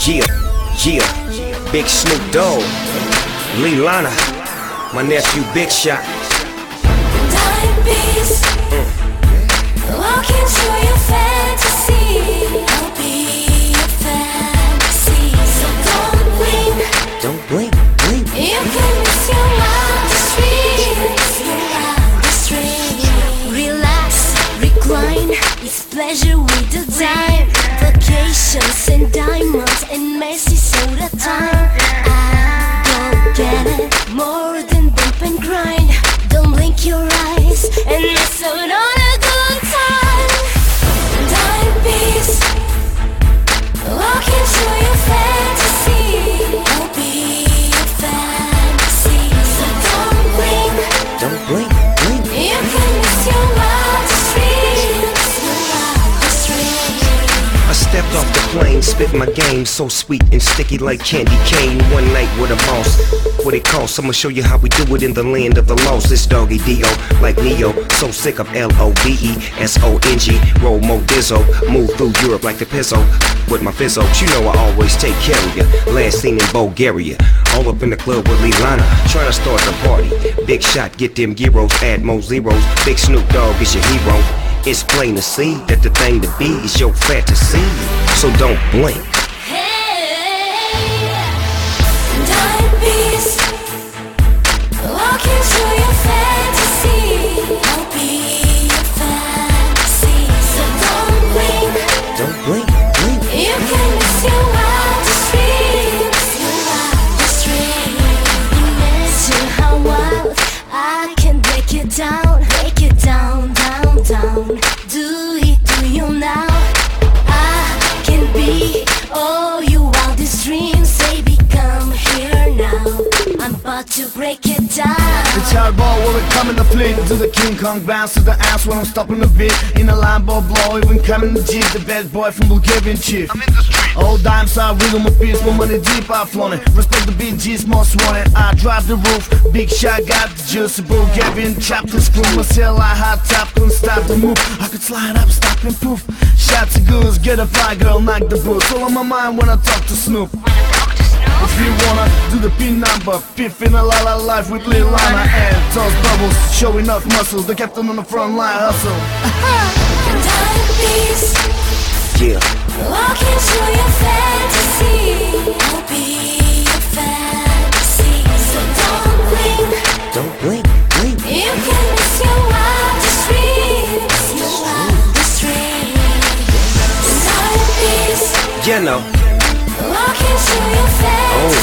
Yeah, yeah, Big Snoop Dogg, Lee Lana, my nephew Big Shot. Dime piece, walk into your fantasy. I'll be your fantasy. So don't blink. You can miss your wildest dreams. Relax, recline. It's pleasure with the dime. Vacations and diamonds and messy soda time. I don't get it more than bump and grind. Don't blink your eyes and miss out on a good time. Dime piece, walk into your fantasy. I'll be your fantasy. So don't blink. You can miss your wildest dreams. I stepped off the plane, spit my game, so sweet and sticky like candy cane. One night with a boss, what it costs, I'ma show you how we do it in the land of the lost. It's Doggy D.O. like Neo, so sick of L-O-V-E-S-O-N-G. Roll Mo Dizzo, move through Europe like the Pizzo. With my fizzos, you know I always take care of ya. Last seen in Bulgaria, all up in the club with Lee Lana, trying to start the party. Big Shot, get them gyros, add more zeros. Big Snoop Dogg is your hero. It's plain to see that the thing to be is your fantasy. So don't blink. Dime piece, walk into your fantasy. I'll be your fantasy. So don't blink. You can miss your wildest dreams. Imagine how wild I can break it down. Do it to you now. I can be all your wildest dreams. Baby, come here now. I'm about to break it down. The hardball where we coming to fleet. Do the King Kong bounce to the ass when I'm stopping the beat. In a Lambo blow, even coming to Jeep. The bad boy from Bulgarian chief. I'm in the street. Old dime side, wiggle my piece, more money deep, I've flown it. Respect the BG's most wanted. I drive the roof, Big Shot got the juice. Bulgarian chop the screw, my cell I hot top, couldn't stop the move. I could slide up, stop and poof. Shots of goose, get a fly girl, knock the boots. All on my mind when I talk to Snoop. If you wanna do the pin number, fifth in a la life with Lil Lana and toss bubbles, showing off muscles. The captain on the front line hustle. Dime piece, Yeah. walk into your fantasy. I'll be your fantasy. So don't blink. You can miss your wildest dreams. Dime piece, You know. walk into your fantasy.